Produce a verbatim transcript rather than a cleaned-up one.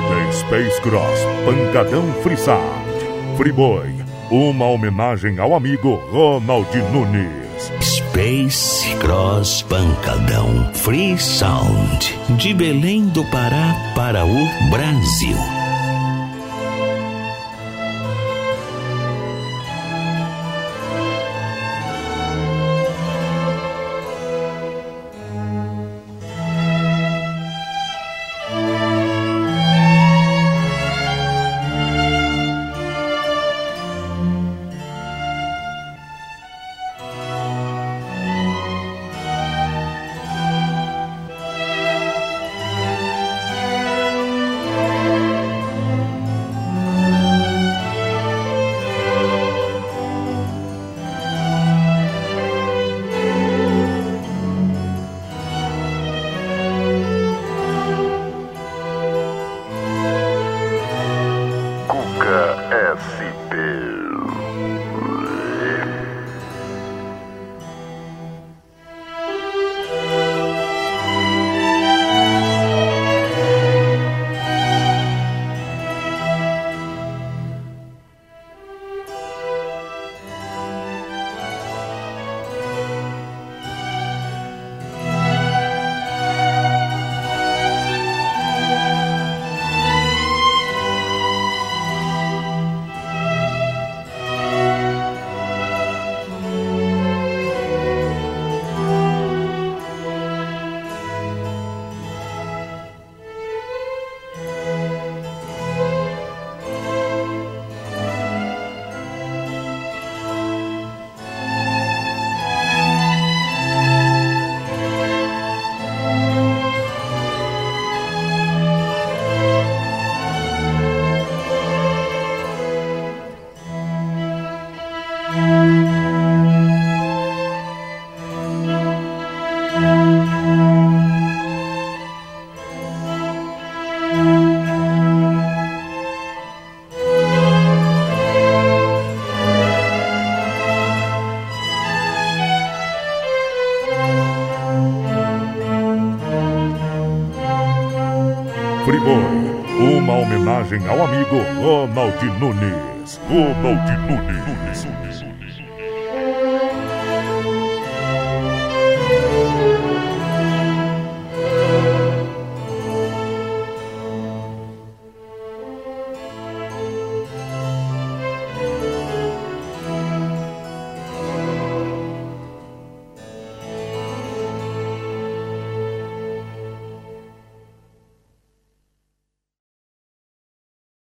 The Space Cross Pancadão Free Sound. Friboi, uma homenagem ao amigo Ronald Nunes. Space Cross Pancadão Free Sound, de Belém do Pará para o Brasil. Friboi, uma homenagem ao amigo Ronald Nunes. Ronald Nunes.